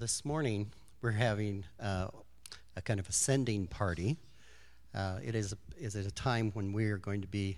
this morning we're having a kind of a sending party. It is at a time when we are going to be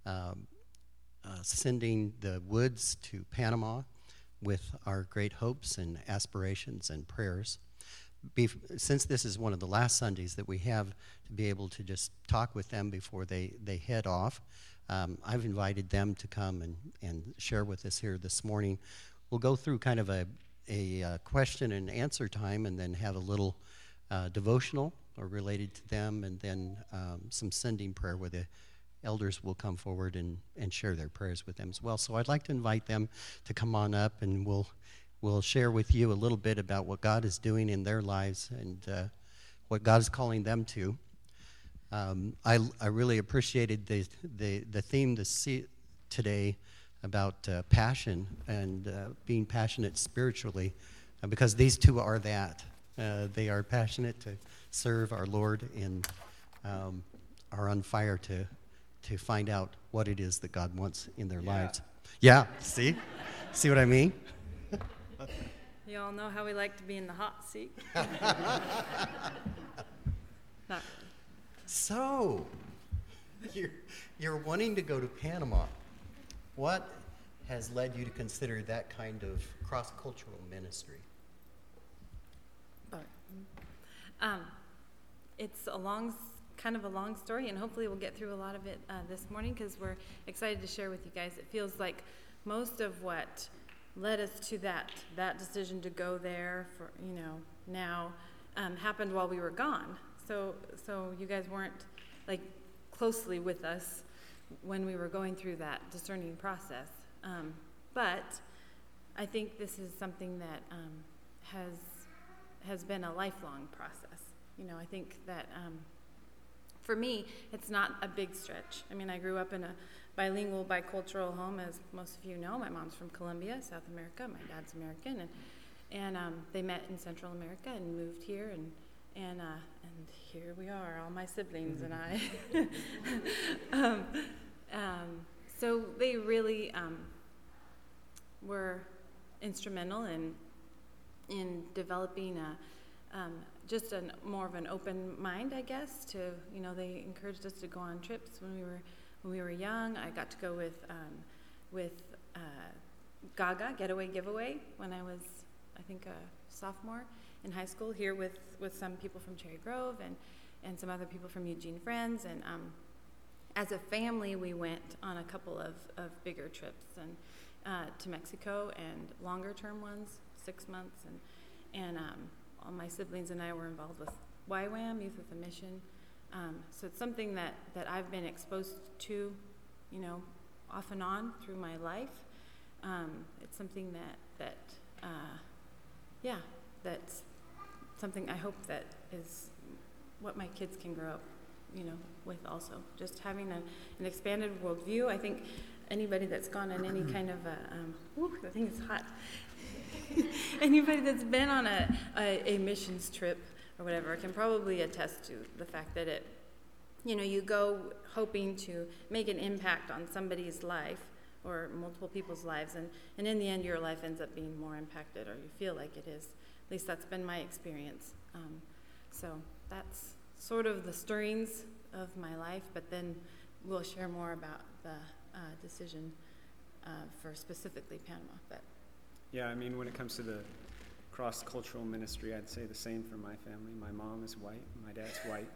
sending the Woods to Panama with our great hopes and aspirations and prayers. Since this is one of the last Sundays that we have to be able to just talk with them before they head off, I've invited them to come and share with us here this morning. We'll go through kind of a question and answer time, and then have a little devotional or related to them, and then some sending prayer where the elders will come forward and share their prayers with them as well. So I'd like to invite them to come on up, and we'll share with you a little bit about what God is doing in their lives and what God is calling them to. I really appreciated the theme today about passion and being passionate spiritually, because these two are that. They are passionate to serve our Lord and are on fire to find out what it is that God wants in their lives. Yeah, see what I mean? You all know how we like to be in the hot seat. Not really. So, you're wanting to go to Panama. What has led you to consider that kind of cross-cultural ministry? It's kind of a long story, and hopefully we'll get through a lot of it this morning, because we're excited to share with you guys. It feels like most of what led us to that decision to go there for now happened while we were gone. So you guys weren't like closely with us when we were going through that discerning process. But I think this is something that has been a lifelong process. I think that for me, it's not a big stretch. I mean, I grew up in a bilingual, bicultural home, as most of you know. My mom's from Colombia, South America. My dad's American, and they met in Central America and moved here, and here we are, all my siblings and I. So they really were instrumental in developing just more of an open mind, I guess. They encouraged us to go on trips when we were young. I got to go with Gaga Getaway Giveaway when I was, I think, a sophomore in high school, here with some people from Cherry Grove and some other people from Eugene Friends. And as a family, we went on a couple of bigger trips and to Mexico, and longer term ones, 6 months, and all my siblings and I were involved with YWAM, Youth with a Mission. So it's something that I've been exposed to, off and on through my life. It's something that's something I hope that is what my kids can grow up, with also. Just having an expanded worldview. I think anybody that's gone on any kind of the thing is hot. Anybody that's been on a missions trip or whatever can probably attest to the fact that you go hoping to make an impact on somebody's life or multiple people's lives, and in the end your life ends up being more impacted, or you feel like it is. At least that's been my experience. So that's sort of the stirrings of my life, but then we'll share more about the decision for specifically Panama. But yeah, I mean, when it comes to the cross-cultural ministry, I'd say the same for my family. My mom is white, my dad's white.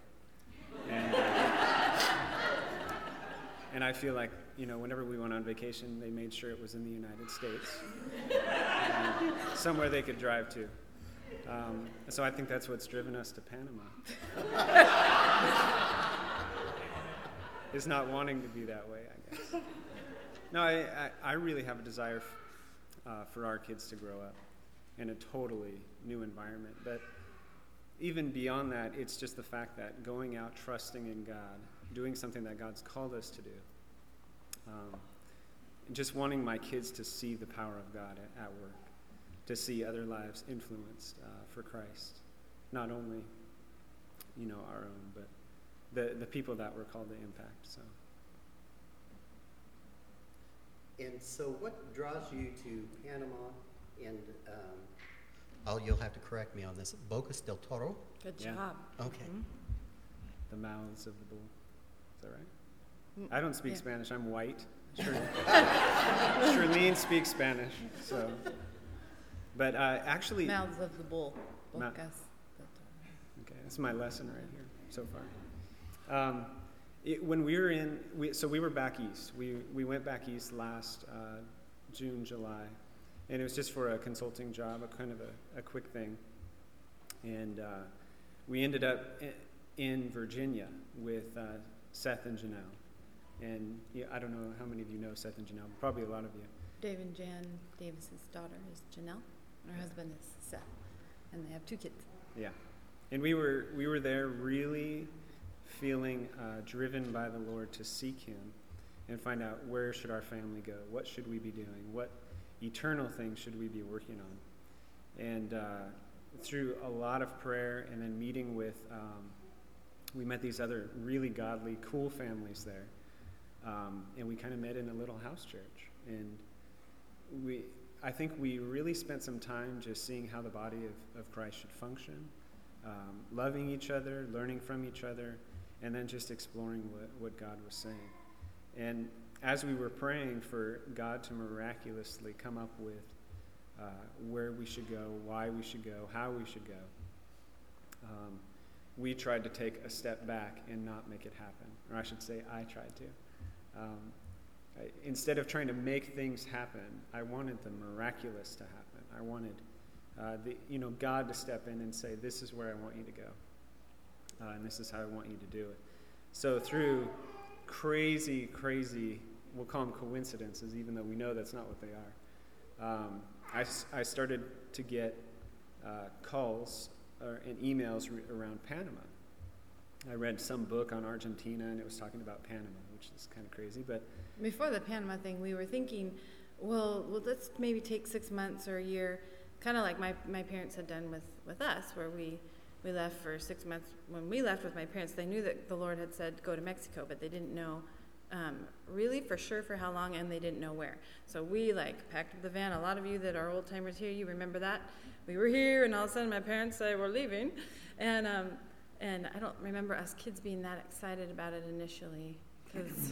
And I feel like, whenever we went on vacation, they made sure it was in the United States, somewhere they could drive to. So I think that's what's driven us to Panama. Is not wanting to be that way, I guess. No, I really have a desire for our kids to grow up in a totally new environment. But even beyond that, it's just the fact that going out, trusting in God, doing something that God's called us to do, just wanting my kids to see the power of God at work, to see other lives influenced for Christ, not only our own, but the people that we're called to impact. So. And so what draws you to Panama, and You'll have to correct me on this. Bocas del Toro? Good Yeah. job. Okay. The mouths of the bull. Is that right? I don't speak Yeah. Spanish. I'm white. Charlene speaks Spanish. So, but actually, Mouths of the bull. Ma- Bocas. okay, that's my lesson right here so far. When we were we were back east. We went back east last June, July, and it was just for a consulting job, a kind of a quick thing, and we ended up in Virginia with Seth and Janelle. And I don't know how many of you know Seth and Janelle, probably a lot of you. Dave and Jan Davis's daughter is Janelle. Her husband is Seth. And they have 2 kids. Yeah. And we were there really feeling driven by the Lord to seek him and find out where should our family go, what should we be doing, what eternal things should we be working on. And through a lot of prayer and then meeting with, we met these other really godly, cool families there. And we kind of met in a little house church. And I think we really spent some time just seeing how the body of Christ should function, loving each other, learning from each other, and then just exploring what God was saying. And as we were praying for God to miraculously come up with where we should go, why we should go, how we should go, we tried to take a step back and not make it happen. Or I should say, I tried to. Instead of trying to make things happen, I wanted the miraculous to happen. I wanted God to step in and say, this is where I want you to go. And this is how I want you to do it. So through crazy, we'll call them coincidences, even though we know that's not what they are, I started to get calls and emails around Panama. I read some book on Argentina, and it was talking about Panama, which is kind of crazy. But Before the Panama thing, we were thinking, well, let's maybe take 6 months or a year, kind of like my parents had done with us, where we left for 6 months. When we left with my parents, they knew that the Lord had said go to Mexico, but they didn't know really for sure for how long, and they didn't know where. So we packed up the van. A lot of you that are old timers here, you remember that. We were here, and all of a sudden my parents said we're leaving, and I don't remember us kids being that excited about it initially, because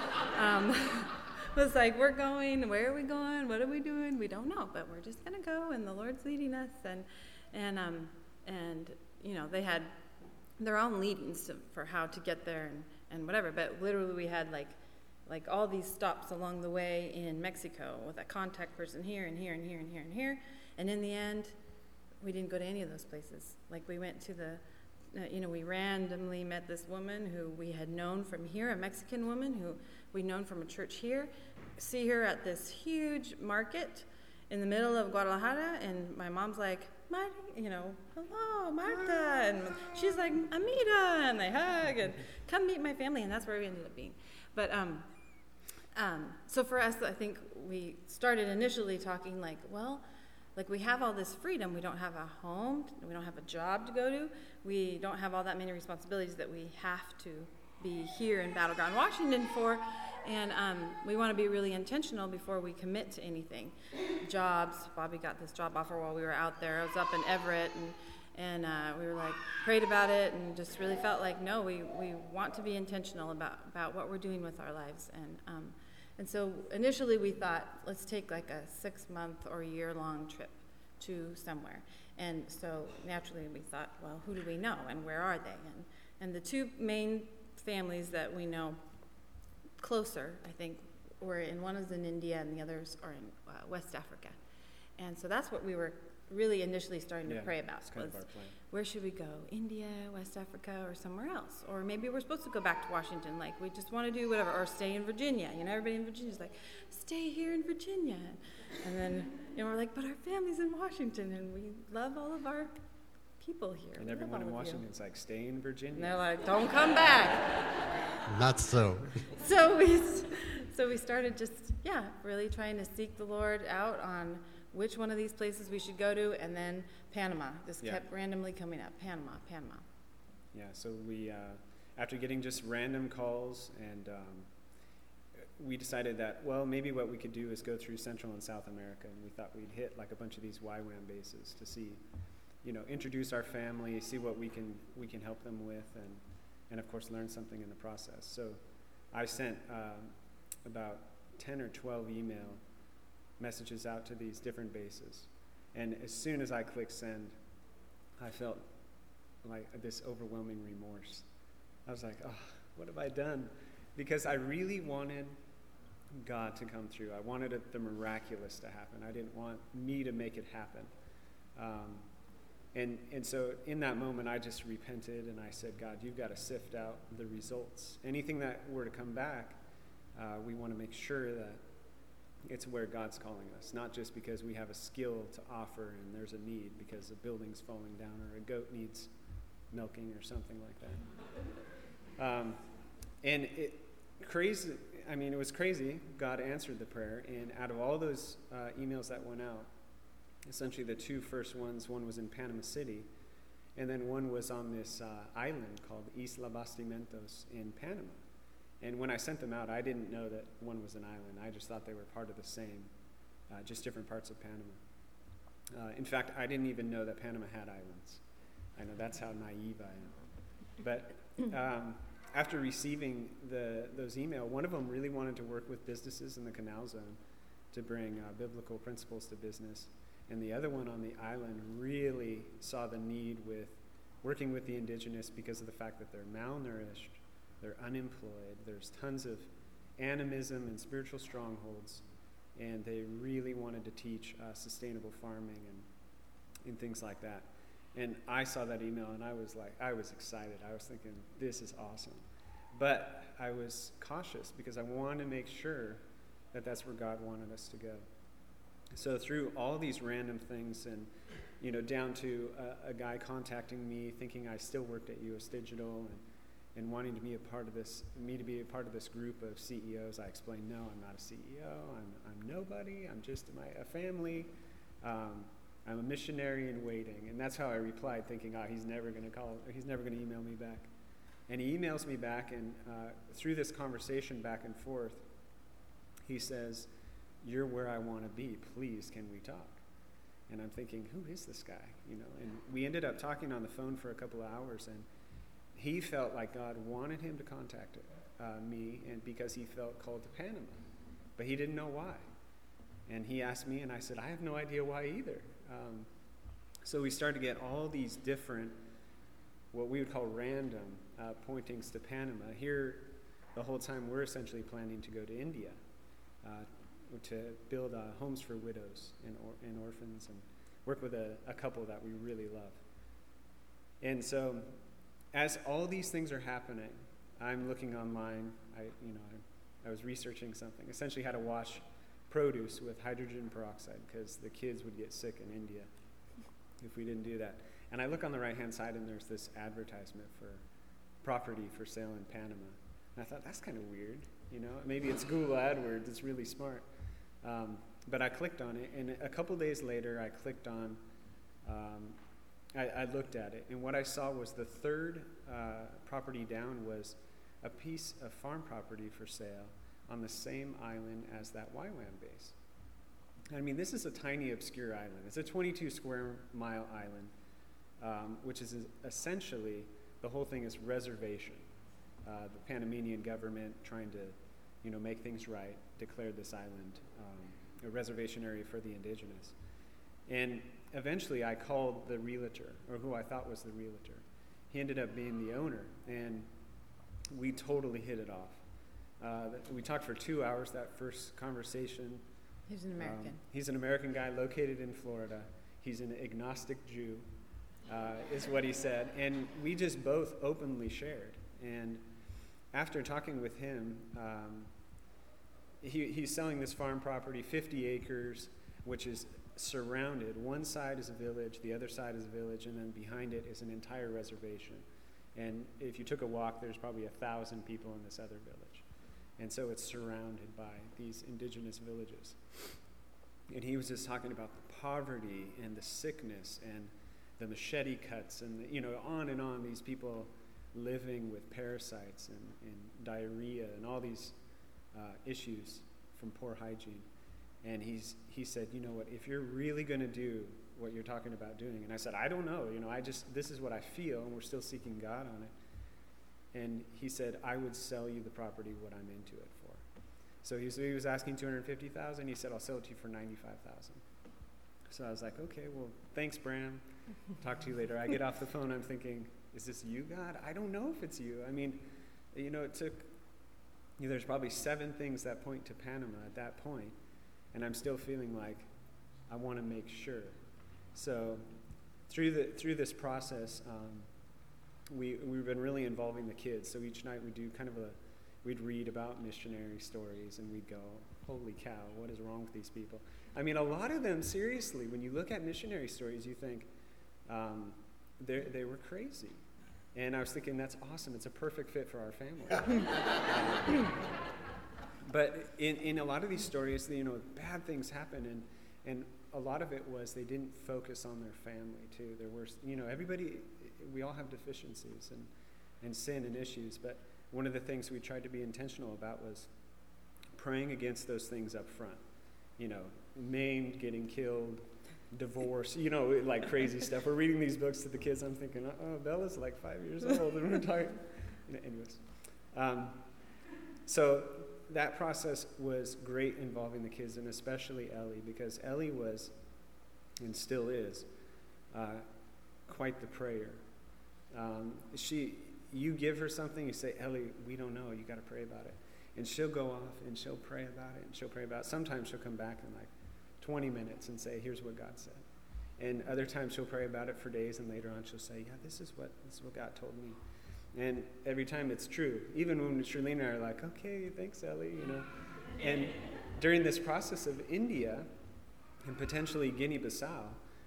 it was like, we're going, where are we going, what are we doing? We don't know, but we're just going to go, and the Lord's leading us, and they had their own leadings for how to get there and whatever, but literally we had like all these stops along the way in Mexico with a contact person here and here and here and here and here, and in the end, we didn't go to any of those places. We went to we randomly met this woman who we had known from here, a Mexican woman who we'd known from a church here, see her at this huge market in the middle of Guadalajara, and my mom's like, hello, Marta, and she's like, Amita, and they hug, and come meet my family, and that's where we ended up being. But, so for us, I think we started initially talking we have all this freedom. We don't have a home. We don't have a job to go to. We don't have all that many responsibilities that we have to be here in Battleground, Washington for. And we want to be really intentional before we commit to anything. Jobs. Bobby got this job offer while we were out there. I was up in Everett, and we were prayed about it, and just really felt no, we want to be intentional about what we're doing with our lives. And so initially we thought, let's take a 6-month or year-long trip to somewhere. And so naturally we thought, well, who do we know and where are they? And the 2 main families that we know closer, I think, one is in India and the others are in West Africa. And so that's what we were really initially starting to pray about. It's kind of our plan. Where should we go? India, West Africa, or somewhere else? Or maybe we're supposed to go back to Washington. We just want to do whatever. Or stay in Virginia. Everybody in Virginia is stay here in Virginia. And then, we're but our family's in Washington, and we love all of our people here. And everyone in Washington's stay in Virginia. And they're don't come back. Not so. So we started just, really trying to seek the Lord out on which one of these places we should go to, and then Panama. This kept randomly coming up. Panama. Yeah, so we, after getting just random calls, and we decided that, well, maybe what we could do is go through Central and South America, and we thought we'd hit like a bunch of these YWAM bases to see, introduce our family, see what we can help them with, and of course learn something in the process. So I sent about 10 or 12 email messages out to these different bases, and as soon as I clicked send, I felt like this overwhelming remorse. I was like, oh, what have I done? Because I really wanted God to come through. I wanted the miraculous to happen. I didn't want me to make it happen. And so in that moment, I just repented and I said, God, you've got to sift out the results. Anything that were to come back, we want to make sure that it's where God's calling us, not just because we have a skill to offer and there's a need because a building's falling down or a goat needs milking or something like that. And it was crazy. God answered the prayer, and out of all those emails that went out, essentially the two first ones, one was in Panama City, and then one was on this island called Isla Bastimentos in Panama. And when I sent them out, I didn't know that one was an island. I just thought they were part of the same, just different parts of Panama. In fact, I didn't even know that Panama had islands. I know that's how naive I am. But after receiving those emails, one of them really wanted to work with businesses in the Canal Zone to bring biblical principles to business. And the other one on the island really saw the need with working with the indigenous because of the fact that they're malnourished, they're unemployed, there's tons of animism and spiritual strongholds, and they really wanted to teach sustainable farming and things like that. And I saw that email and I was excited. I was thinking, this is awesome. But I was cautious because I wanted to make sure that that's where God wanted us to go. So through all these random things and, down to a guy contacting me thinking I still worked at US Digital and wanting to be a part of this group of CEOs, I explained, no, I'm not a CEO. I'm nobody. I'm just a family. I'm a missionary in waiting. And that's how I replied, thinking, he's never going to email me back. And he emails me back, and through this conversation back and forth, he says, you're where I want to be. Please, can we talk? And I'm thinking, who is this guy? And we ended up talking on the phone for a couple of hours, and he felt like God wanted him to contact me, and because he felt called to Panama. But he didn't know why. And he asked me, and I said, I have no idea why either. So we started to get all these different, what we would call random, pointings to Panama. Here, the whole time, we're essentially planning to go to India to build homes for widows and orphans and work with a couple that we really love. And so, as all these things are happening, I'm looking online. I was researching something, essentially how to wash produce with hydrogen peroxide because the kids would get sick in India if we didn't do that. And I look on the right-hand side, and there's this advertisement for property for sale in Panama. And I thought, that's kind of weird, Maybe it's Google AdWords. It's really smart. But I clicked on it, and a couple days later, I clicked on, I looked at it, and what I saw was the third property down was a piece of farm property for sale on the same island as that YWAM base. I mean, this is a tiny, obscure island. It's a 22 square mile island, which is essentially, the whole thing is reservation. The Panamanian government trying to, make things right, declared this island a reservation area for the indigenous. And eventually I called the realtor, or who I thought was the realtor. He ended up being the owner, and we totally hit it off. We talked for 2 hours that first conversation. He's an American. He's an American guy located in Florida. He's an agnostic Jew, is what he said. And we just both openly shared. And after talking with him, he's selling this farm property, 50 acres, which is surrounded. One side is a village, the other side is a village, and then behind it is an entire reservation. And if you took a walk, there's probably 1,000 people in this other village. And so it's surrounded by these indigenous villages. And he was just talking about the poverty and the sickness and the machete cuts and, on and on, these people living with parasites and diarrhea and all these issues from poor hygiene. And he said, you know what, if you're really going to do what you're talking about doing, and I said, I don't know, this is what I feel, and we're still seeking God on it. And he said, I would sell you the property, what I'm into it for. So he was asking $250,000. He said, I'll sell it to you for $95,000. So I was like, okay, well, thanks, Bram. Talk to you later. I get off the phone. I'm thinking, is this you, God? I don't know if it's you. I mean, it took, there's probably 7 things that point to Panama at that point, and I'm still feeling like I want to make sure. So through this process, we've been really involving the kids. So each night we do we'd read about missionary stories, and we'd go, holy cow, what is wrong with these people? I mean, a lot of them, seriously, when you look at missionary stories, you think they were crazy. And I was thinking, that's awesome. It's a perfect fit for our family. But in a lot of these stories, bad things happen, and a lot of it was they didn't focus on their family, too. There were, everybody, we all have deficiencies and sin and issues, but one of the things we tried to be intentional about was praying against those things up front. Maimed, getting killed, divorce, like crazy stuff. We're reading these books to the kids. I'm thinking, oh, Bella's like 5 years old, and we're talking. Anyways. So that process was great involving the kids, and especially Ellie, because Ellie was, and still is, quite the prayer. You give her something, you say, Ellie, we don't know, you got to pray about it. And she'll go off, and she'll pray about it, and she'll pray about it. Sometimes she'll come back in like 20 minutes and say, here's what God said. And other times she'll pray about it for days, and later on she'll say, yeah, this is what God told me. And every time it's true. Even when Shirlene and I are like, okay, thanks, Ellie, And during this process of India and potentially Guinea-Bissau,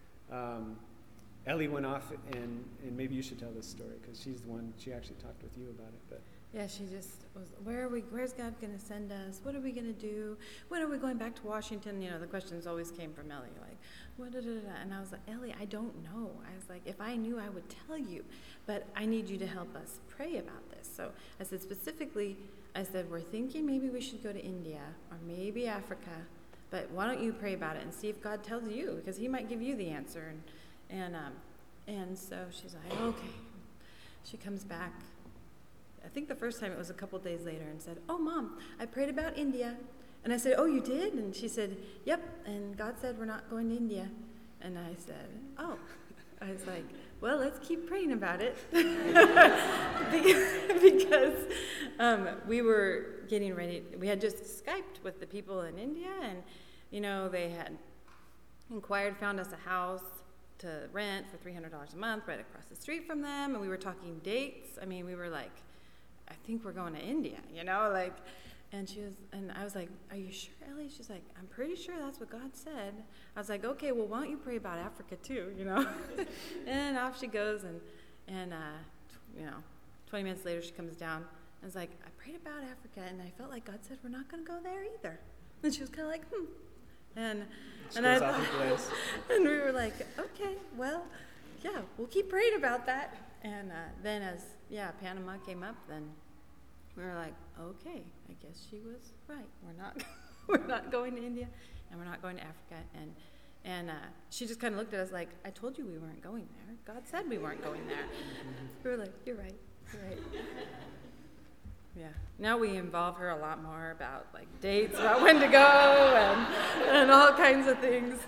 Ellie went off, and maybe you should tell this story, because she's the one, she actually talked with you about it. But yeah, she just was, where's God going to send us? What are we going to do? When are we going back to Washington? The questions always came from Ellie, like, what, da, da, da. And I was like, Ellie, I don't know. I was like, if I knew, I would tell you, but I need you to help us pray about this. So I said, specifically, we're thinking maybe we should go to India or maybe Africa, but why don't you pray about it and see if God tells you, because he might give you the answer. And so she's like, okay. She comes back. I think the first time it was a couple days later, and said, oh, Mom, I prayed about India. And I said, oh, you did? And she said, yep, and God said we're not going to India. And I said, oh. I was like, well, let's keep praying about it. because we were getting ready. We had just Skyped with the people in India, and, they had found us a house to rent for $300 a month right across the street from them, and we were talking dates. I mean, we were like, I think we're going to India, and I was like, are you sure, Ellie? She's like, I'm pretty sure that's what God said. I was like, okay, well, why don't you pray about Africa too, And off she goes, and 20 minutes later she comes down and was like, I prayed about Africa, and I felt like God said we're not going to go there either. And she was kind of like, And we were like, okay, well, yeah, we'll keep praying about that. And then as Panama came up, then we were like, okay, I guess she was right. We're not going to India, and we're not going to Africa. And she just kind of looked at us like, I told you we weren't going there. God said we weren't going there. We were like, you're right. Yeah. Now we involve her a lot more about like dates, about when to go, and all kinds of things.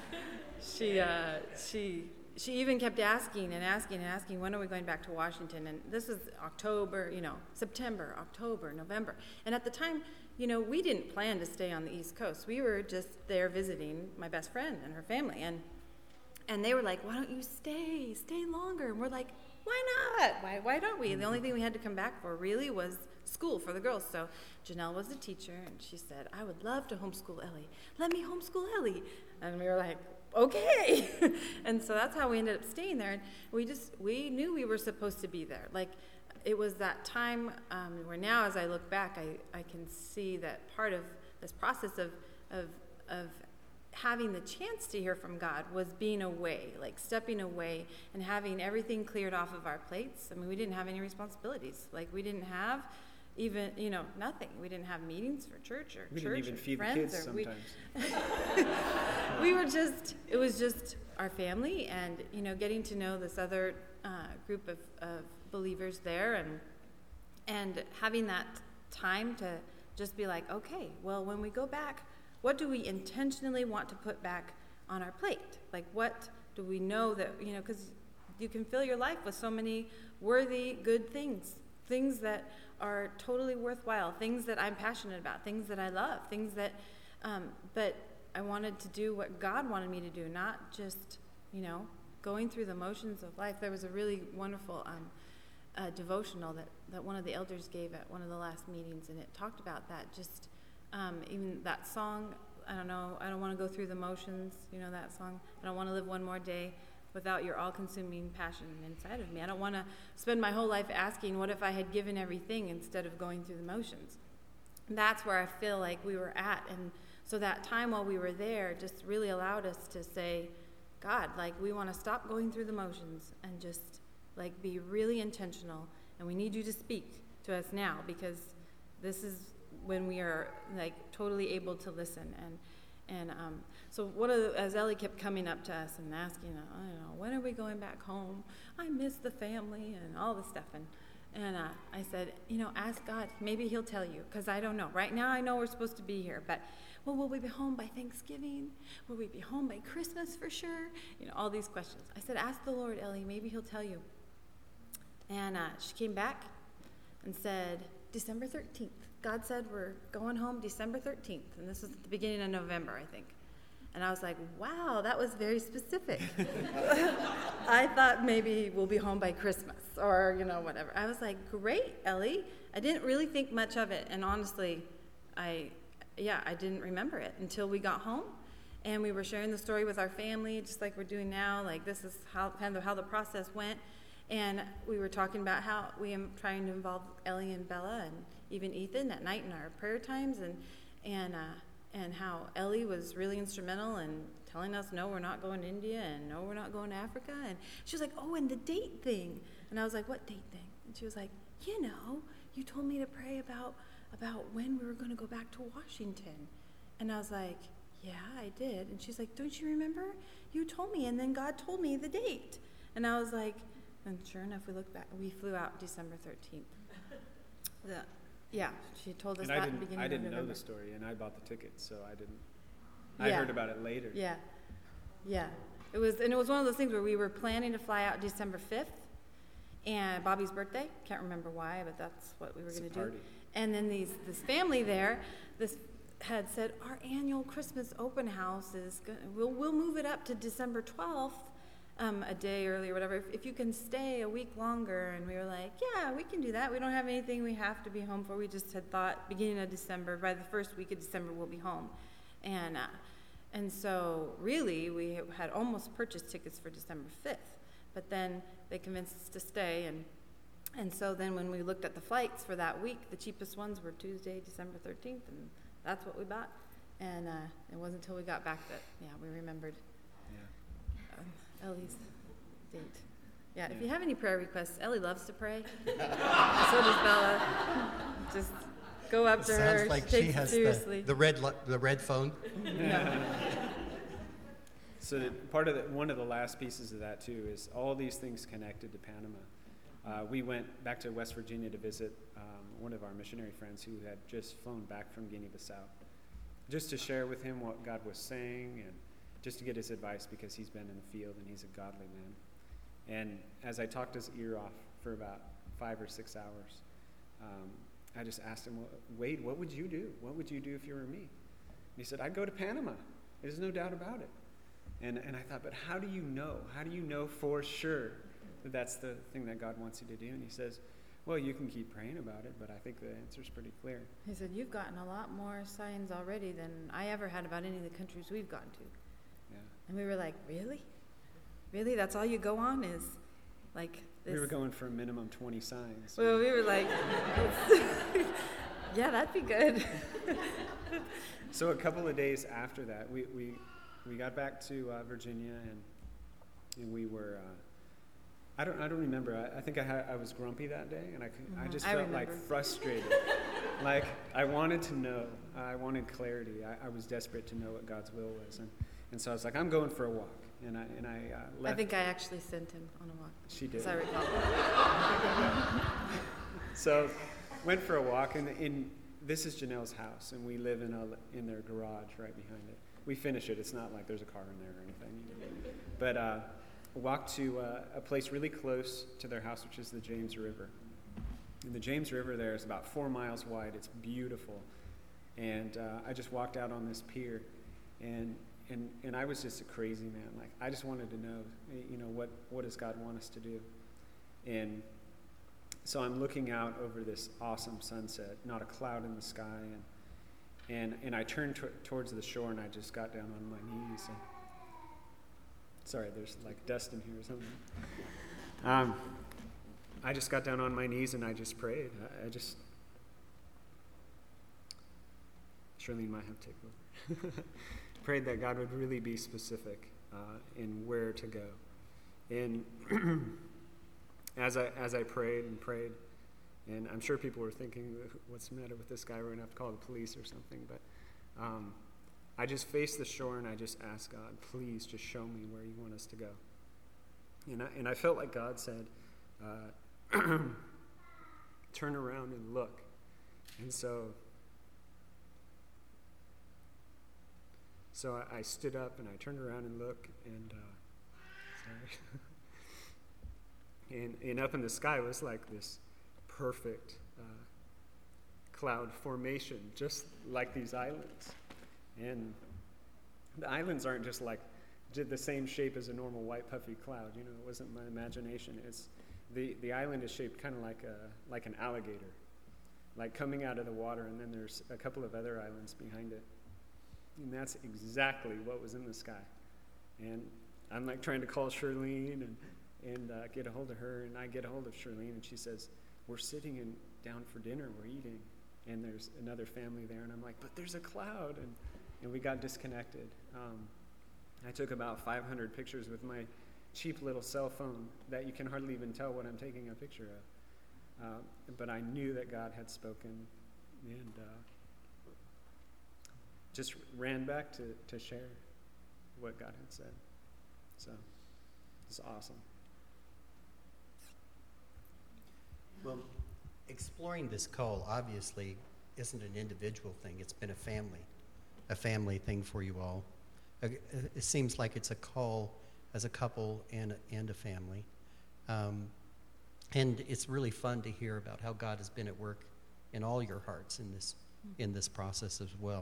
She even kept asking, when are we going back to Washington? And this is October, September, October, November. And at the time, we didn't plan to stay on the East Coast. We were just there visiting my best friend and her family. And they were like, why don't you stay longer? And we're like, why not? Why don't we? The only thing we had to come back for really was school for the girls. So Janelle was the teacher, and she said, I would love to homeschool Ellie. Let me homeschool Ellie. And we were like, okay. And so that's how we ended up staying there. And we knew we were supposed to be there. Like, it was that time where now, as I look back, I can see that part of this process of having the chance to hear from God was being away, like stepping away and having everything cleared off of our plates. I mean, we didn't have any responsibilities. Like, we didn't have, even, nothing. We didn't have meetings for church or We church didn't even or feed the friends. kids sometimes. It was just our family and, getting to know this other group of believers there and having that time to just be like, okay, well, when we go back, what do we intentionally want to put back on our plate? Like, what do we know that, because you can fill your life with so many worthy, good things that are totally worthwhile, things that I'm passionate about, things that I love, things that, but I wanted to do what God wanted me to do, not just, going through the motions of life. There was a really wonderful devotional that one of the elders gave at one of the last meetings, and it talked about that, just even that song, I don't want to go through the motions, that song, I don't want to live one more day without your all-consuming passion inside of me. I don't want to spend my whole life asking, what if I had given everything instead of going through the motions? And that's where I feel like we were at. And so that time while we were there just really allowed us to say, God, we want to stop going through the motions and just, be really intentional. And we need you to speak to us now, because this is when we are, totally able to listen. And so as Ellie kept coming up to us and asking, when are we going back home? I miss the family and all this stuff. And I said, ask God. Maybe he'll tell you, because I don't know. Right now I know we're supposed to be here, but, will we be home by Thanksgiving? Will we be home by Christmas for sure? All these questions. I said, ask the Lord, Ellie. Maybe he'll tell you. And she came back and said, December 13th. God said we're going home December 13th. And this is at the beginning of November, I think. And I was like, wow, that was very specific. I thought maybe we'll be home by Christmas or, whatever. I was like, great, Ellie. I didn't really think much of it. And honestly, I didn't remember it until we got home. And we were sharing the story with our family, just like we're doing now. This is how the process went. And we were talking about how we am trying to involve Ellie and Bella and even Ethan at night in our prayer times, and how Ellie was really instrumental in telling us, no, we're not going to India, and no, we're not going to Africa. And she was like, oh, and the date thing. And I was like, what date thing? And she was like, you told me to pray about when we were going to go back to Washington. And I was like, yeah, I did. And she's like, don't you remember? You told me, and then God told me the date. And I was like, and sure enough, we looked back. We flew out December 13th. Yeah, she told us that at the beginning of November. I didn't know the story, and I bought the tickets, so I didn't. I heard about it later. Yeah. It was one of those things where we were planning to fly out December 5th, and Bobby's birthday. Can't remember why, but that's what we were going to do. And then this family there, had said our annual Christmas open house is we'll move it up to December 12th. A day early or whatever, if you can stay a week longer. And we were like, yeah, we can do that. We don't have anything we have to be home for. We just had thought beginning of December, by the first week of December, we'll be home. And so really, we had almost purchased tickets for December 5th. But then they convinced us to stay. And so then when we looked at the flights for that week, the cheapest ones were Tuesday, December 13th. And that's what we bought. And it wasn't until we got back that, we remembered. Ellie's date. Yeah, if you have any prayer requests, Ellie loves to pray. So does Bella. Just go up to her. Sounds like she has seriously. the red phone. So one of the last pieces of that too is all these things connected to Panama. We went back to West Virginia to visit one of our missionary friends who had just flown back from Guinea-Bissau, just to share with him what God was saying and just to get his advice, because he's been in the field and he's a godly man. And as I talked his ear off for about 5 or 6 hours, I just asked him, Wade, what would you do? What would you do if you were me? And he said, I'd go to Panama. There's no doubt about it. And I thought, but how do you know? How do you know for sure that that's the thing that God wants you to do? And he says, well, you can keep praying about it, but I think the answer's pretty clear. He said, you've gotten a lot more signs already than I ever had about any of the countries we've gone to. And we were like, really? Really? That's all you go on is like this? We were going for a minimum 20 signs. Well, we were like, yeah, that'd be good. So a couple of days after that, we got back to Virginia, and we were, I don't remember. I think I was grumpy that day, and I just I felt like remember. frustrated. Like I wanted to know. I wanted clarity. I was desperate to know what God's will was, and so I was like, I'm going for a walk, and I left. I think I actually sent him on a walk. She did. As I recall. So went for a walk, and this is Janelle's house, and we live in their garage right behind it. We finish it. It's not like there's a car in there or anything. But walked to a place really close to their house, which is the James River. And the James River there is about 4 miles wide. It's beautiful. And I just walked out on this pier, and I was just a crazy man. Like, I just wanted to know, what does God want us to do? And so I'm looking out over this awesome sunset, not a cloud in the sky, and I turned towards the shore, and I just got down on my knees. And, sorry, there's like dust in here or something. I just got down on my knees and I just prayed. Charlene might have to take over. Prayed that God would really be specific in where to go. And as I prayed, and I'm sure people were thinking, what's the matter with this guy? We're going to have to call the police or something. But I just faced the shore and I just asked God, please just show me where you want us to go. And I felt like God said, turn around and look. And so I stood up and I turned around and looked, and and up in the sky was like this perfect cloud formation, just like these islands. And the islands aren't just like the same shape as a normal white puffy cloud. It wasn't my imagination. It's the island is shaped kind of like an alligator, like coming out of the water, and then there's a couple of other islands behind it. And that's exactly what was in the sky. And I'm like trying to call Charlene and get a hold of her, and I get a hold of Charlene, and she says, we're sitting down for dinner, we're eating, and there's another family there, and I'm like, but there's a cloud, and we got disconnected. I took about 500 pictures with my cheap little cell phone that you can hardly even tell what I'm taking a picture of. But I knew that God had spoken, and just ran back to share what God had said. So it's awesome. Well, exploring this call obviously isn't an individual thing. It's been a family thing for you all. It seems like it's a call as a couple and a family. And it's really fun to hear about how God has been at work in all your hearts in this process as well.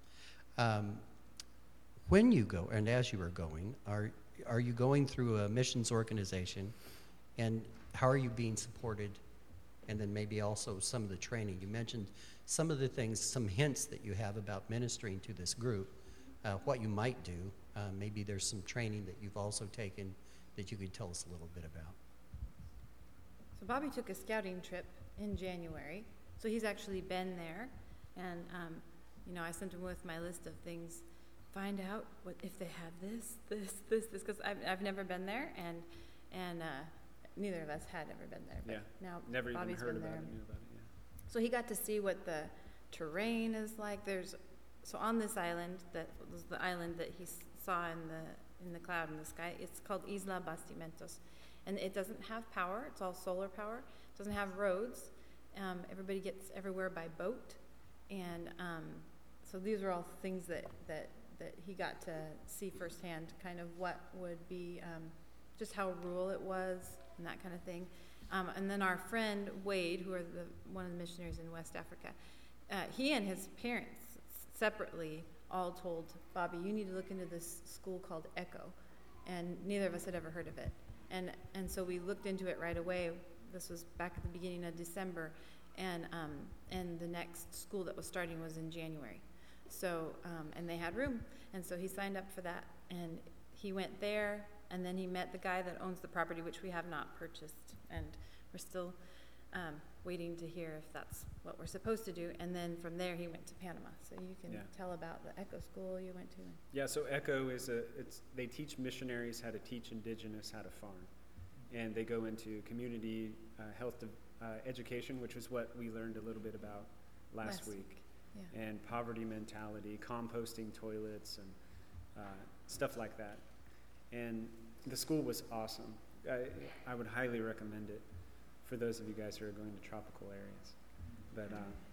When you go, and as you are going, are you going through a missions organization, and how are you being supported? And then maybe also some of the training. You mentioned some of the things, some hints that you have about ministering to this group, what you might do. Maybe there's some training that you've also taken that you could tell us a little bit about. So Bobby took a scouting trip in January, so he's actually been there, and I sent him with my list of things. Find out what if they have this, because I've never been there, and neither of us had ever been there. But now Never Bobby's even heard been about there. it, knew about it, yeah. So he got to see what the terrain is like. So on this island, that was the island that he saw in the cloud in the sky. It's called Isla Bastimentos, and it doesn't have power. It's all solar power. It doesn't have roads. Everybody gets everywhere by boat, and so these are all things that he got to see firsthand, kind of what would be just how rural it was and that kind of thing. And then our friend Wade, who are one of the missionaries in West Africa, he and his parents separately all told Bobby, you need to look into this school called ECHO, and neither of us had ever heard of it. And so we looked into it right away. This was back at the beginning of December, and the next school that was starting was in January. So and they had room, and so he signed up for that, and he went there, and then he met the guy that owns the property, which we have not purchased, and we're still waiting to hear if that's what we're supposed to do. And then from there he went to Panama. So you can tell about the ECHO school you went to. Yeah, so ECHO they teach missionaries how to teach indigenous how to farm. and they go into community health education, which was what we learned a little bit about last week. Yeah. And poverty mentality, composting toilets, and stuff like that. And the school was awesome. I would highly recommend it for those of you guys who are going to tropical areas. But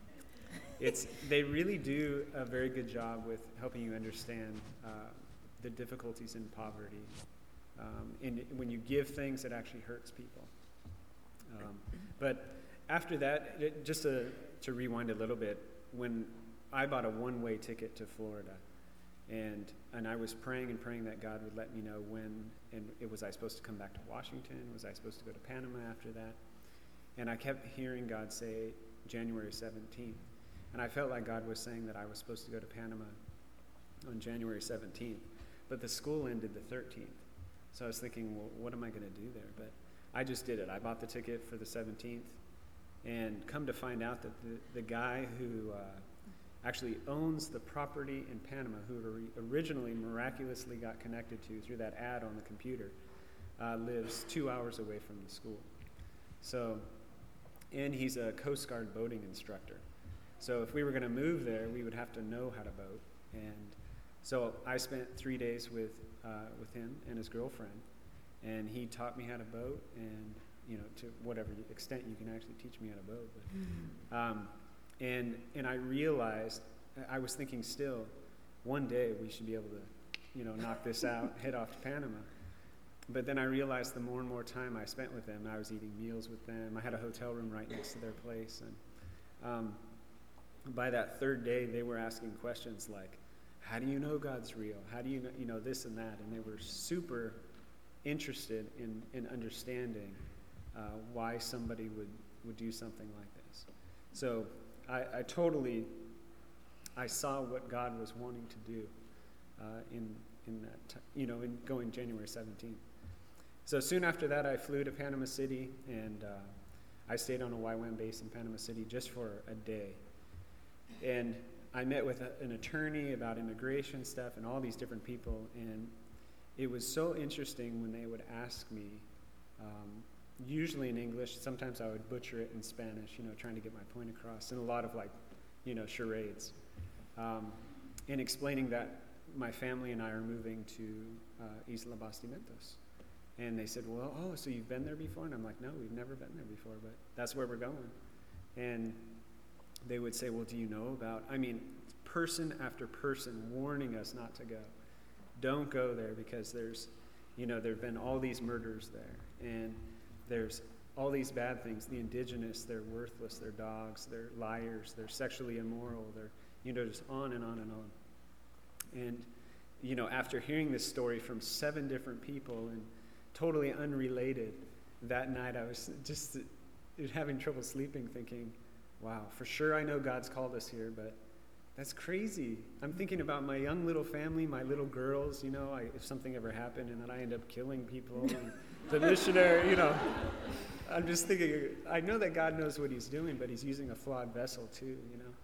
they really do a very good job with helping you understand the difficulties in poverty. And when you give things, it actually hurts people. But after that, just to rewind a little bit, when I bought a one-way ticket to Florida, and I was praying and praying that God would let me know when, and was I supposed to come back to Washington? Was I supposed to go to Panama after that? And I kept hearing God say January 17th. And I felt like God was saying that I was supposed to go to Panama on January 17th. But the school ended the 13th. So I was thinking, well, what am I going to do there? But I just did it. I bought the ticket for the 17th. And come to find out that the guy who actually owns the property in Panama, who originally miraculously got connected to through that ad on the computer, lives 2 hours away from the school. So, and he's a Coast Guard boating instructor. So if we were going to move there, we would have to know how to boat. And so I spent 3 days with him and his girlfriend, and he taught me how to boat, and to whatever extent you can actually teach me how to boat. But, and I realized, I was thinking still, one day we should be able to, knock this out, head off to Panama. But then I realized the more and more time I spent with them, I was eating meals with them. I had a hotel room right next to their place. And by that third day, they were asking questions like, how do you know God's real? How do you know this and that? And they were super interested in understanding why somebody would do something like this. So I totally saw what God was wanting to do in that, in going January 17th. So soon after that, I flew to Panama City, and I stayed on a YWAM base in Panama City just for a day. And I met with an attorney about immigration stuff and all these different people, and it was so interesting when they would ask me, usually in English, sometimes I would butcher it in Spanish, trying to get my point across, and a lot of charades, and explaining that my family and I are moving to Isla Bastimentos. And they said, well, so you've been there before? And I'm like, no, we've never been there before, but that's where we're going. And they would say, well, do you know about, person after person warning us not to go. Don't go there because there's, there have been all these murders there. And there's all these bad things. The indigenous, they're worthless, they're dogs, they're liars, they're sexually immoral, they're, just on and on and on. And, after hearing this story from 7 different people and totally unrelated, that night I was just having trouble sleeping, thinking, wow, for sure I know God's called us here, but that's crazy. I'm thinking about my young little family, my little girls, if something ever happened and then I end up killing people, and the missionary, I'm just thinking, I know that God knows what he's doing, but he's using a flawed vessel too,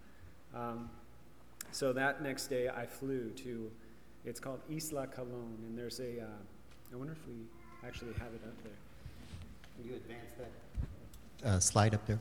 So that next day I flew to, it's called Isla Colón, and there's I wonder if we actually have it up there. Can you advance that slide up there?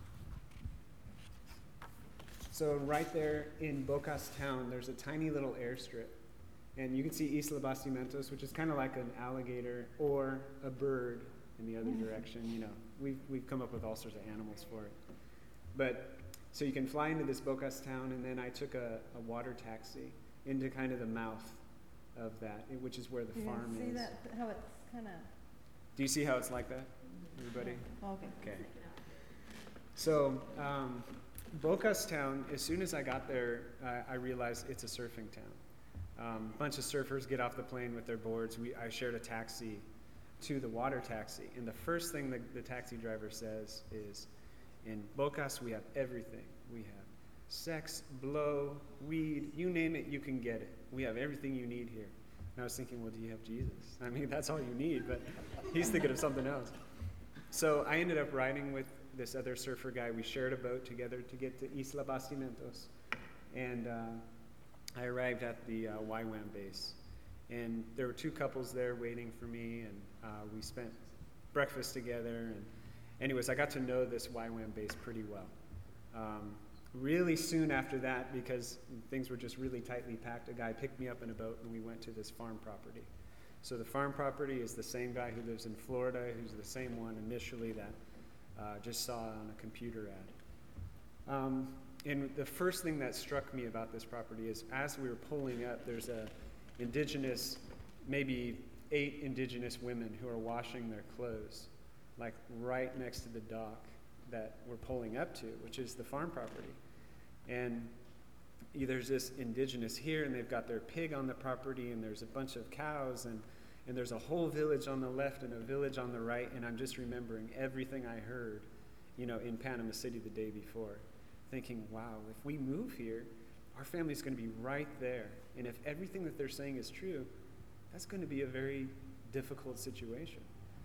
So right there in Bocas town, there's a tiny little airstrip. And you can see Isla Bastimentos, which is kind of like an alligator or a bird in the other direction. We've come up with all sorts of animals for it. But so you can fly into this Bocas town, and then I took a water taxi into kind of the mouth of that, which is where the farm is. See that, how it's kind of... Do you see how it's like that, everybody? Okay. Okay. So Bocas town, as soon as I got there, I realized it's a surfing town. A bunch of surfers get off the plane with their boards. I shared a taxi to the water taxi, and the first thing the taxi driver says is, in Bocas we have everything. We have sex, blow, weed, you name it, you can get it. We have everything you need here. And I was thinking, well, do you have Jesus? That's all you need, but he's thinking of something else. So I ended up riding with this other surfer guy. We shared a boat together to get to Isla Bastimentos. And I arrived at the YWAM base. And there were 2 couples there waiting for me, and we spent breakfast together. And anyways, I got to know this YWAM base pretty well. Really soon after that, because things were just really tightly packed, a guy picked me up in a boat and we went to this farm property. So the farm property is the same guy who lives in Florida, who's the same one initially that just saw on a computer ad. And the first thing that struck me about this property is as we were pulling up, there's maybe 8 indigenous women who are washing their clothes, like right next to the dock that we're pulling up to, which is the farm property. And there's this indigenous here, and they've got their pig on the property, and there's a bunch of cows, and there's a whole village on the left and a village on the right, and I'm just remembering everything I heard, in Panama City the day before, thinking, wow, if we move here, our family's going to be right there. And if everything that they're saying is true, that's going to be a very difficult situation.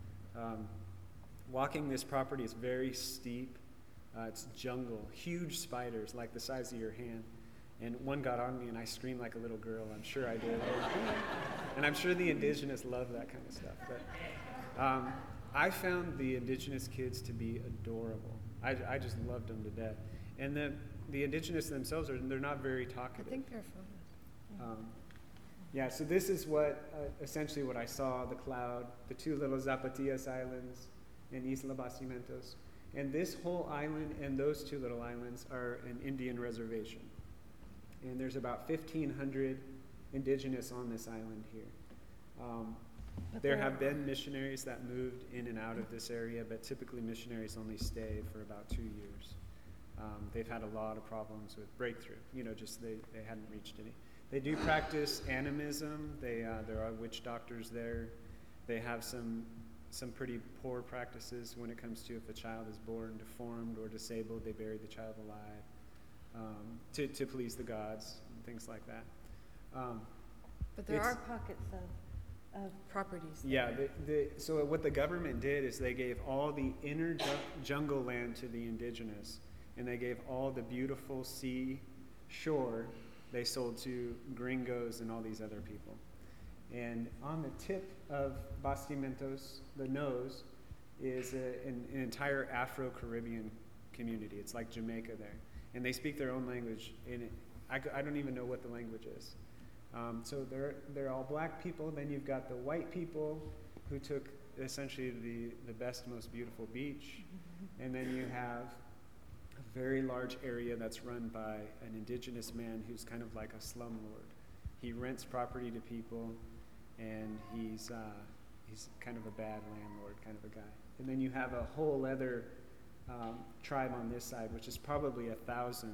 Walking this property is very steep. It's jungle, huge spiders like the size of your hand. And one got on me and I screamed like a little girl. I'm sure I did. And I'm sure the indigenous love that kind of stuff. But I found the indigenous kids to be adorable. I just loved them to death. And the indigenous themselves, they're not very talkative. I think they're photos. Yeah, so this is essentially what I saw, the cloud, the 2 little Zapatillas islands, and Isla Bastimentos. And this whole island and those 2 little islands are an Indian reservation. And there's about 1,500 indigenous on this island here. There have been missionaries that moved in and out of this area, but typically missionaries only stay for about 2 years. They've had a lot of problems with breakthrough, just they hadn't reached any. They do practice animism. There are witch doctors there. They have some pretty poor practices when it comes to if a child is born deformed or disabled, they bury the child alive to please the gods and things like that. But there are pockets of properties there. Yeah, so what the government did is they gave all the inner jungle land to the indigenous, and they gave all the beautiful sea shore they sold to gringos and all these other people. And on the tip of Bastimentos, the nose, is an entire Afro-Caribbean community. It's like Jamaica there. And they speak their own language. And I don't even know what the language is. So they're all black people. Then you've got the white people who took essentially the best, most beautiful beach. And then you have a very large area that's run by an indigenous man who's kind of like a slumlord. He rents property to people, and he's kind of a bad landlord kind of a guy. And then you have a whole other tribe on this side, which is probably 1,000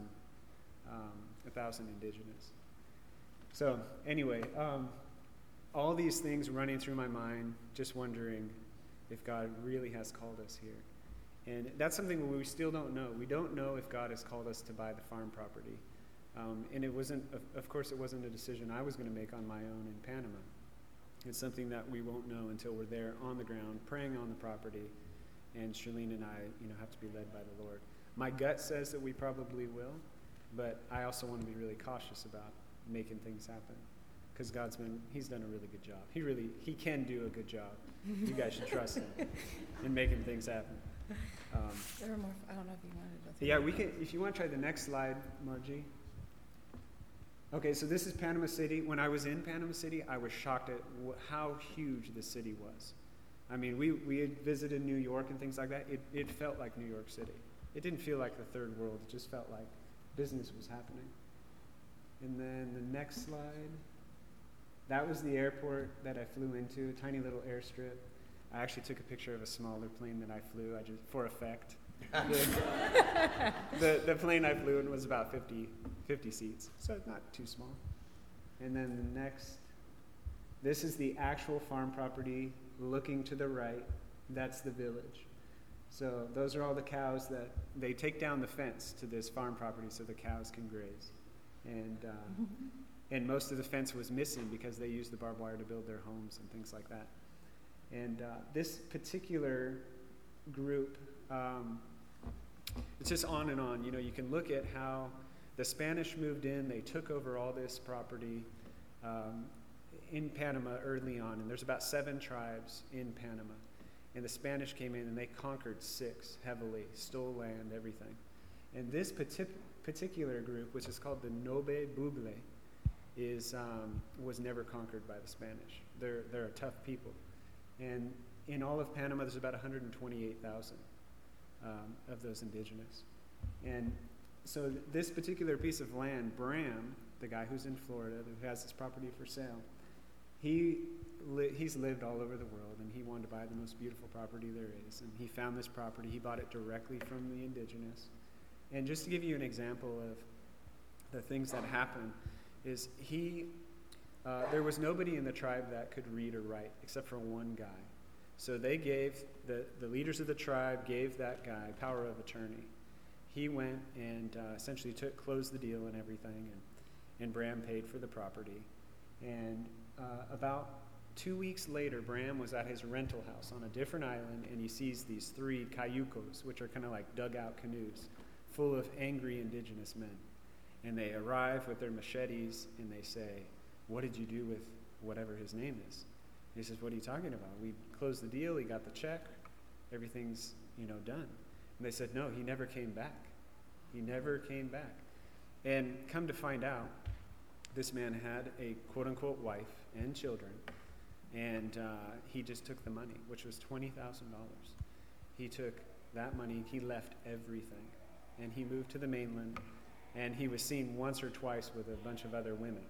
indigenous. So anyway, all these things running through my mind, just wondering if God really has called us here. And that's something we still don't know. We don't know if God has called us to buy the farm property. And it wasn't, of course, it wasn't a decision I was going to make on my own in Panama. It's something that we won't know until we're there on the ground, praying on the property, and Charlene and I, have to be led by the Lord. My gut says that we probably will, but I also want to be really cautious about making things happen, because He's done a really good job. He can do a good job. You guys should trust Him in making things happen. There are more. I don't know if you wanted to. Yeah, we can. If you want to try the next slide, Margie. Okay, so this is Panama City. When I was in Panama City, I was shocked at how huge the city was. I mean, we had visited New York and things like that. It felt like New York City. It didn't feel like the third world. It just felt like business was happening. And then the next slide. That was the airport that I flew into, a tiny little airstrip. I actually took a picture of a smaller plane that I flew, for effect. The plane I flew in was about 50 seats, so not too small. And then the next, this is the actual farm property looking to the right. That's the village. So those are all the cows that they take down the fence to this farm property so the cows can graze. And most of the fence was missing because they used the barbed wire to build their homes and things like that. And this particular group, it's just on and on. You can look at how the Spanish moved in. They took over all this property in Panama early on. And there's about 7 tribes in Panama. And the Spanish came in and they conquered 6 heavily, stole land, everything. And this particular group, which is called the Nobe Buble, was never conquered by the Spanish. They're a tough people. And in all of Panama, there's about 128,000 of those indigenous. And so this particular piece of land, Bram, the guy who's in Florida, who has this property for sale, he's lived all over the world, and he wanted to buy the most beautiful property there is. And he found this property. He bought it directly from the indigenous. And just to give you an example of the things that happened, is there was nobody in the tribe that could read or write except for one guy. So they gave, the leaders of the tribe gave that guy power of attorney. He went and essentially closed the deal and everything, and Bram paid for the property. And about 2 weeks later, Bram was at his rental house on a different island, and he sees these 3 cayucos, which are kind of like dugout canoes, full of angry indigenous men. And they arrive with their machetes, and they say, "What did you do with whatever his name is?" And he says, "What are you talking about? We closed the deal, he got the check, everything's, done." And they said, "No, he never came back. He never came back." And come to find out, this man had a quote-unquote wife and children, and he just took the money, which was $20,000. He took that money, he left everything, and he moved to the mainland, and he was seen once or twice with a bunch of other women.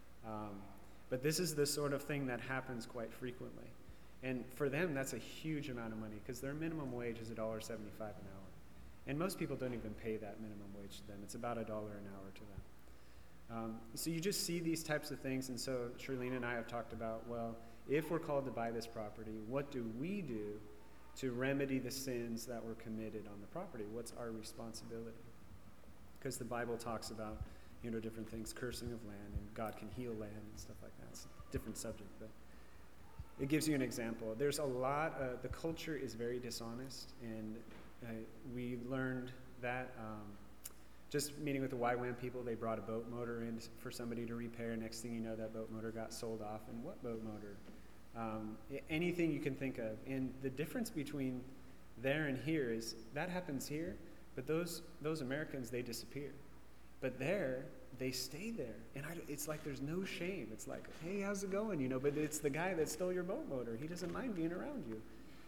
But this is the sort of thing that happens quite frequently. And for them, that's a huge amount of money, because their minimum wage is $1.75 an hour. And most people don't even pay that minimum wage to them. It's about $1 an hour to them. So you just see these types of things, and so Shirlene and I have talked about, well, if we're called to buy this property, what do we do to remedy the sins that were committed on the property? What's our responsibility? Because the Bible talks about, different things, cursing of land, and God can heal land and stuff like that. It's a different subject, but it gives you an example. There's a lot, the culture is very dishonest, and we learned that just meeting with the YWAM people. They brought a boat motor in for somebody to repair. Next thing you know, that boat motor got sold off. And what boat motor? Anything you can think of. And the difference between there and here is that happens here, but those Americans, they disappear. But there, they stay there. And it's like there's no shame. It's like, "Hey, how's it going?" But it's the guy that stole your boat motor. He doesn't mind being around you.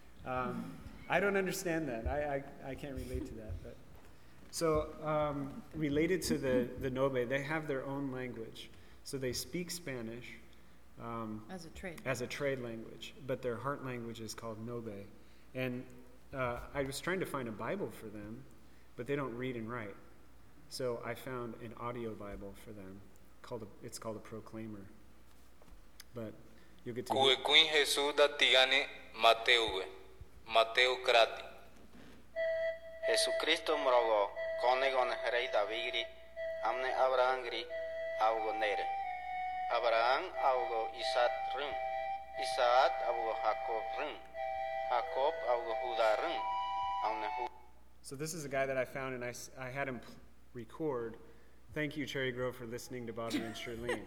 I don't understand that. I can't relate to that. But so related to the Nobe, they have their own language. So they speak Spanish as a trade language, but their heart language is called Nobe. And I was trying to find a Bible for them, but they don't read and write. So I found an audio Bible for them. It's called a Proclaimer. But you'll get to hear. Jesus da tigane Mateo krati. Jesucristo mrogo konegon rei Daviri amne Abrahangri augo nere. Abraham augo Isaac rin. Isaac augo Jacob rin. Jacob augo Judah rin. Amne. So this is a guy that I found, and I had him record. Thank you, Cherry Grove, for listening to Bobby and Shirlene.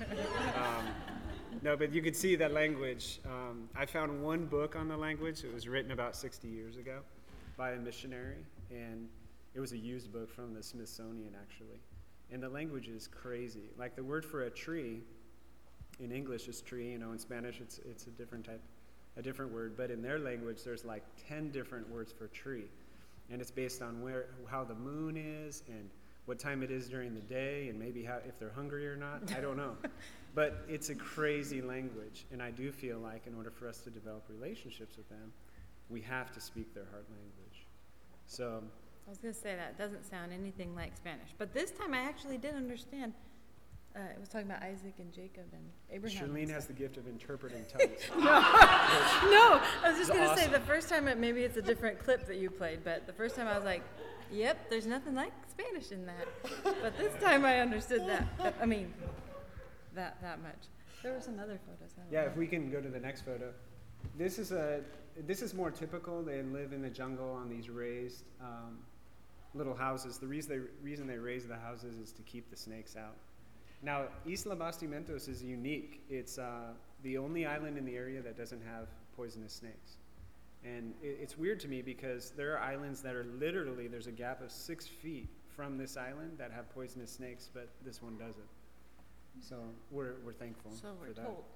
No, but you could see that language. I found one book on the language. It was written about 60 years ago by a missionary, and it was a used book from the Smithsonian, actually. And the language is crazy. Like the word for a tree in English is tree. In Spanish it's a different word. But in their language, there's like 10 different words for tree. And it's based on how the moon is and what time it is during the day, and maybe if they're hungry or not. I don't know. But it's a crazy language, and I do feel like in order for us to develop relationships with them, we have to speak their heart language. So I was going to say that doesn't sound anything like Spanish. But this time I actually did understand. It was talking about Isaac and Jacob and Abraham. Shirlene has the gift of interpreting tongues. No, I was just going to say awesome. the first time, maybe it's a different clip that you played, but the first time I was like, yep, there's nothing like Spanish in that. But this time I understood that. I mean, that much. There were some other photos. Yeah, if we can go to the next photo. This is more typical. They live in the jungle on these raised little houses. The reason they raise the houses is to keep the snakes out. Now, Isla Bastimentos is unique. It's the only island in the area that doesn't have poisonous snakes. And it's weird to me because there are islands that are literally, there's a gap of 6 feet from this island that have poisonous snakes, but this one doesn't. So we're thankful So we're for that. told.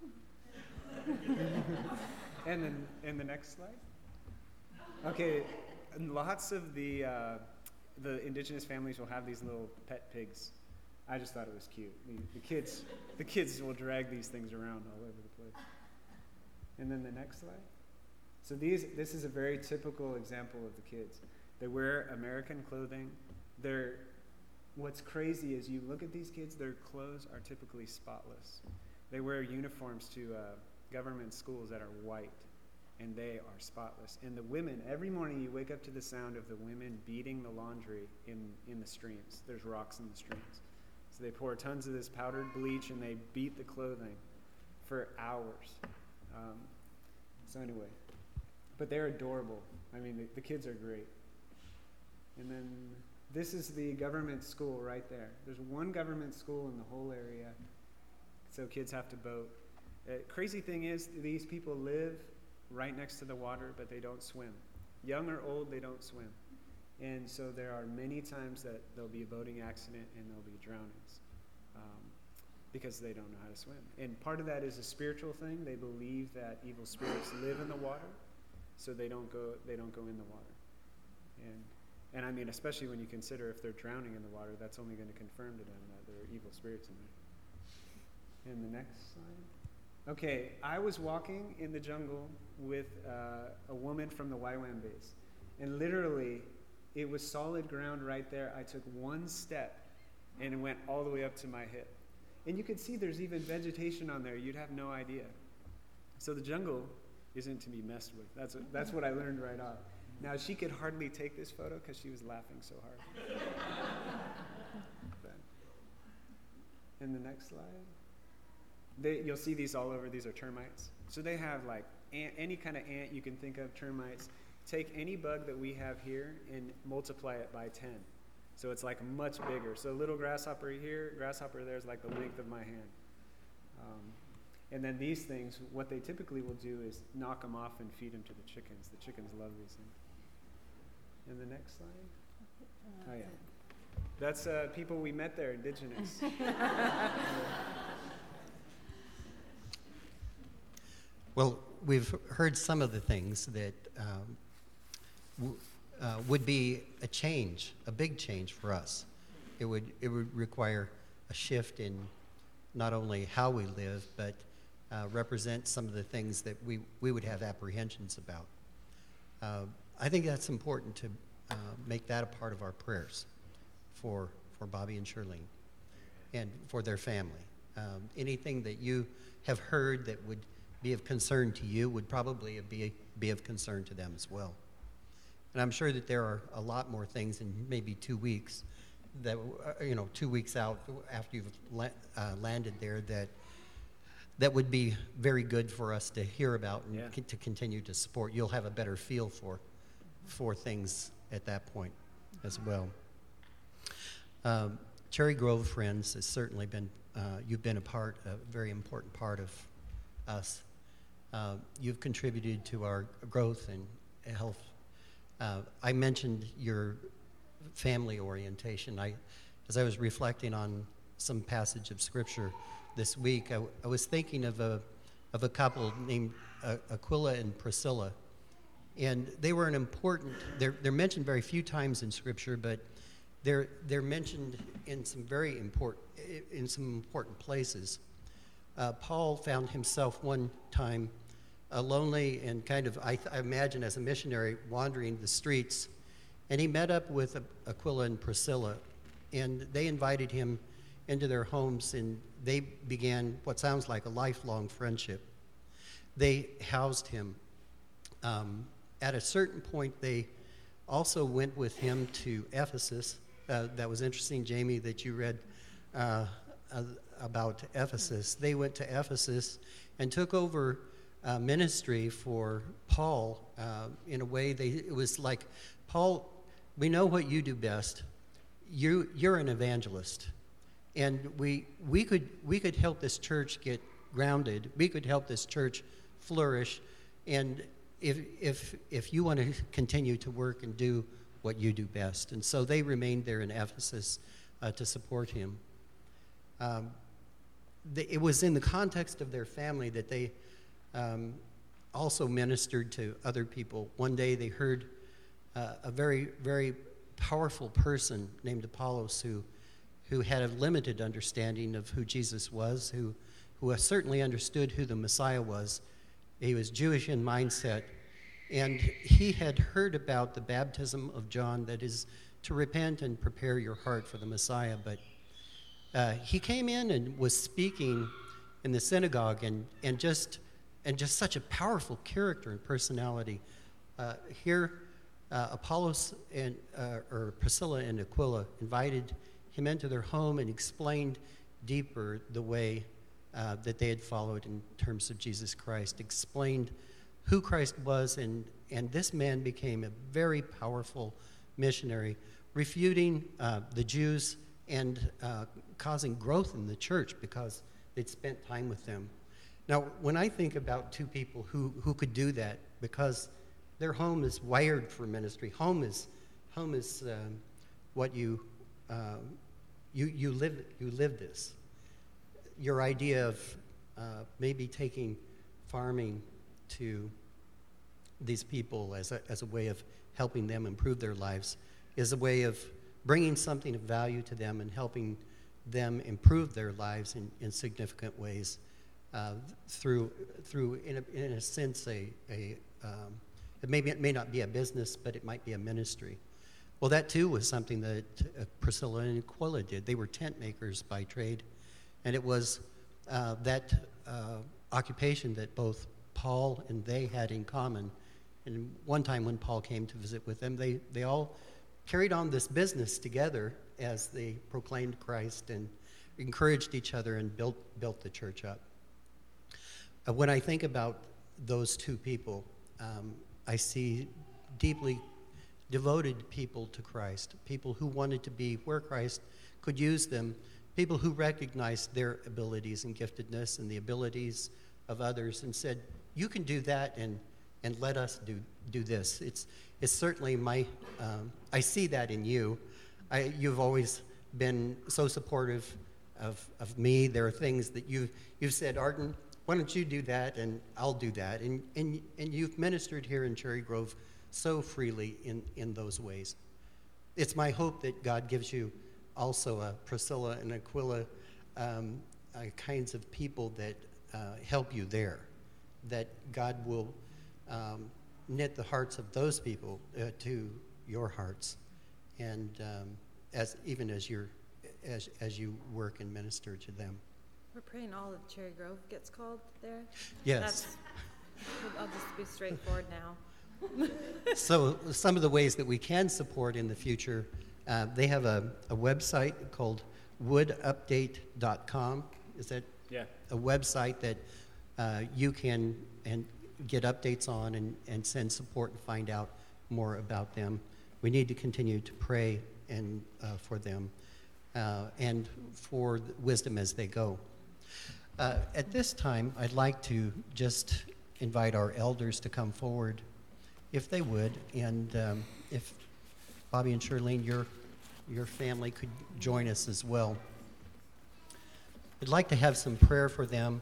And then in the next slide. Okay, and lots of the indigenous families will have these little pet pigs. I just thought it was cute. The kids will drag these things around all over the place. And then the next slide. So this is a very typical example of the kids. They wear American clothing. What's crazy is you look at these kids, their clothes are typically spotless. They wear uniforms to government schools that are white, and they are spotless. And the women, every morning you wake up to the sound of the women beating the laundry in the streams. There's rocks in the streams. So they pour tons of this powdered bleach and they beat the clothing for hours. So anyway, but they're adorable. I mean, the kids are great. And then this is the government school right there. There's one government school in the whole area, so kids have to boat. Crazy thing is, these people live right next to the water, but they don't swim. Young or old, they don't swim. And so there are many times that there'll be a boating accident and there'll be drownings because they don't know how to swim. And part of that is a spiritual thing. They believe that evil spirits live in the water, so they don't go in the water. And I mean, especially when you consider if they're drowning in the water, that's only going to confirm to them that there are evil spirits in there. And the next slide. Okay, I was walking in the jungle with a woman from the YWAM base, and literally, it was solid ground right there. I took one step, and it went all the way up to my hip. And you could see there's even vegetation on there. You'd have no idea. So the jungle isn't to be messed with. That's what I learned right off. Now, she could hardly take this photo because she was laughing so hard. And the next slide. You'll see these all over. These are termites. So they have like any kind of ant you can think of, termites. Take any bug that we have here and multiply it by 10. So it's like much bigger. So a little grasshopper here, grasshopper there is like the length of my hand. And then these things, what they typically will do is knock them off and feed them to the chickens. The chickens love these things. And the next slide. Oh yeah. That's people we met there, indigenous. Well, we've heard some of the things that would be a change, a big change for us. It would require a shift in not only how we live, but represent some of the things that we would have apprehensions about. I think that's important to make that a part of our prayers for Bobby and Shirlene and for their family. Anything that you have heard that would be of concern to you would probably be of concern to them as well. And I'm sure that there are a lot more things in maybe 2 weeks that, 2 weeks out after you've landed there that would be very good for us to hear about and to continue to support. You'll have a better feel for things at that point as well. Cherry Grove Friends has certainly been, you've been a very important part of us. You've contributed to our growth and health. I mentioned your family orientation. As I was reflecting on some passage of Scripture this week, I was thinking of a couple named Aquila and Priscilla, and they were an important. They're mentioned very few times in Scripture, but they're mentioned in some important places. Paul found himself one time lonely and kind of, I imagine, as a missionary wandering the streets, and he met up with Aquila and Priscilla, and they invited him into their homes, and they began what sounds like a lifelong friendship. They housed him. At a certain point, they also went with him to Ephesus. That was interesting, Jamie, that you read about Ephesus. They went to Ephesus and took over ministry for Paul. In a way, it was like, Paul, we know what you do best. You're an evangelist, and we could help this church get grounded. We could help this church flourish, and if you want to continue to work and do what you do best. And so they remained there in Ephesus to support him. It was in the context of their family that they also ministered to other people. One day they heard a very, very powerful person named Apollos who had a limited understanding of who Jesus was, who certainly understood who the Messiah was. He was Jewish in mindset, and he had heard about the baptism of John, that is to repent and prepare your heart for the Messiah. But he came in and was speaking in the synagogue, and just such a powerful character and personality. Here, Apollos or Priscilla and Aquila invited him into their home and explained deeper the way that they had followed in terms of Jesus Christ, explained who Christ was, and this man became a very powerful missionary, refuting the Jews and causing growth in the church because they'd spent time with them. Now, when I think about two people who could do that, because their home is wired for ministry, home is what you live this. Your idea of maybe taking farming to these people as a way of helping them improve their lives is a way of bringing something of value to them and helping them improve their lives in significant ways through in a sense it may not be a business, but it might be a ministry. Well, that too was something that Priscilla and Aquila did. They were tent makers by trade. And it was that occupation that both Paul and they had in common. And one time when Paul came to visit with them, they all carried on this business together as they proclaimed Christ and encouraged each other and built the church up. When I think about those two people, I see deeply devoted people to Christ, people who wanted to be where Christ could use them, people who recognized their abilities and giftedness and the abilities of others and said, you can do that and let us do this. It's certainly I see that in you. You've always been so supportive of me. There are things that you've said, Arden, why don't you do that and I'll do that. And you've ministered here in Cherry Grove so freely in those ways. It's my hope that God gives you also Priscilla and Aquila kinds of people that help you there, that God will knit the hearts of those people to your hearts, and as you work and minister to them. We're praying all of Cherry Grove gets called there. Yes. I'll just be straightforward now. So some of the ways that we can support in the future, they have a website called woodupdate.com. Is that a website that you can get updates on and send support and find out more about them? We need to continue to pray for them and for wisdom as they go. At this time, I'd like to just invite our elders to come forward, if they would, and if Bobby and Charlene, your family could join us as well. I'd like to have some prayer for them.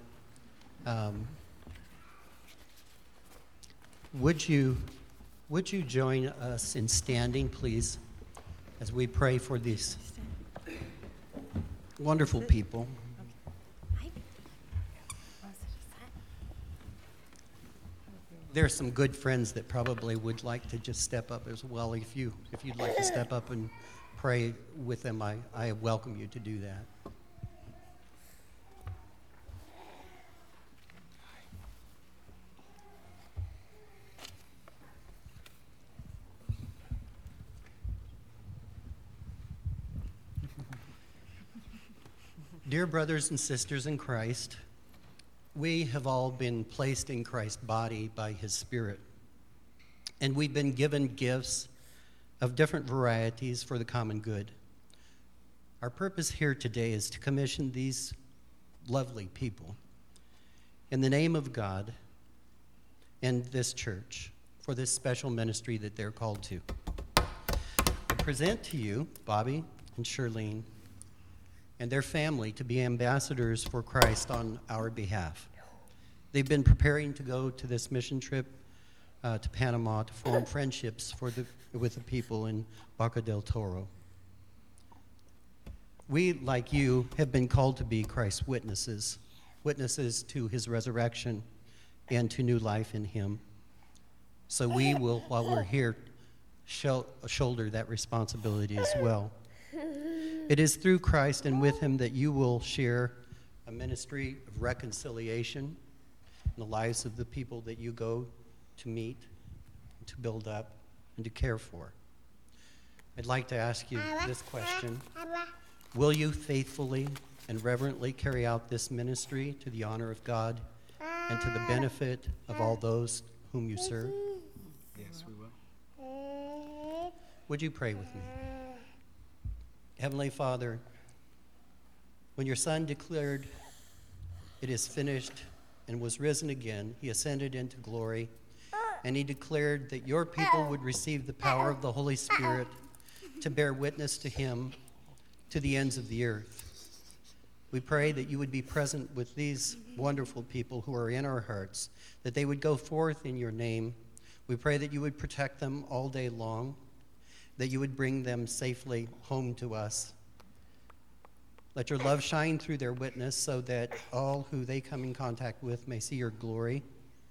Would you join us in standing, please, as we pray for these wonderful people? There are some good friends that probably would like to just step up as well. If you'd like to step up and pray with them, I welcome you to do that. Dear brothers and sisters in Christ, we have all been placed in Christ's body by his Spirit, and we've been given gifts of different varieties for the common good. Our purpose here today is to commission these lovely people in the name of God in this church for this special ministry that they're called to. I present to you Bobby and Shirlene and their family to be ambassadors for Christ on our behalf. They've been preparing to go to this mission trip to Panama to form friendships with the people in Baca del Toro. We, like you, have been called to be Christ's witnesses, witnesses to his resurrection and to new life in him. So we will, while we're here, shoulder that responsibility as well. It is through Christ and with him that you will share a ministry of reconciliation in the lives of the people that you go to meet, to build up, and to care for. I'd like to ask you this question. Will you faithfully and reverently carry out this ministry to the honor of God and to the benefit of all those whom you serve? Yes, we will. Would you pray with me? Heavenly Father, when your Son declared, "It is finished," and was risen again, he ascended into glory, and he declared that your people would receive the power of the Holy Spirit to bear witness to him to the ends of the earth. We pray that you would be present with these wonderful people who are in our hearts, that they would go forth in your name. We pray that you would protect them all day long, that you would bring them safely home to us. Let your love shine through their witness so that all who they come in contact with may see your glory.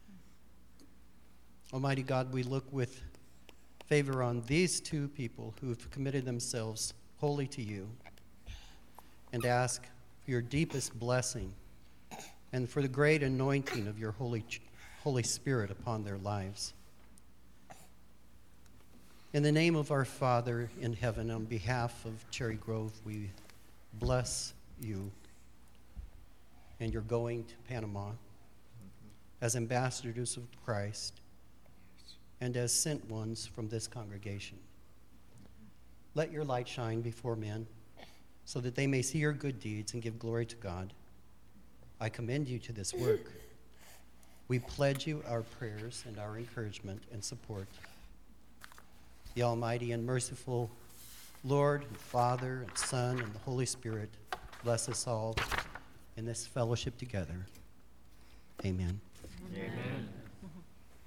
Almighty God, we look with favor on these two people who have committed themselves wholly to you and ask for your deepest blessing and for the great anointing of your Holy Spirit upon their lives. In the name of our Father in heaven, on behalf of Cherry Grove, we bless you and your going to Panama as ambassadors of Christ and as sent ones from this congregation. Let your light shine before men so that they may see your good deeds and give glory to God. I commend you to this work. We pledge you our prayers and our encouragement and support. The Almighty and merciful Lord and Father and Son and the Holy Spirit bless us all in this fellowship together. Amen. Amen.